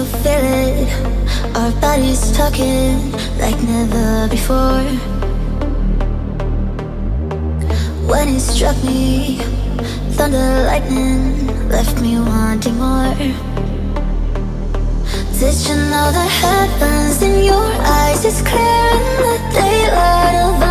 you feel it? Our bodies talking like never before. When it struck me, thunder, lightning left me wanting more. Did you know the heavens in your eyes is clear in the daylight of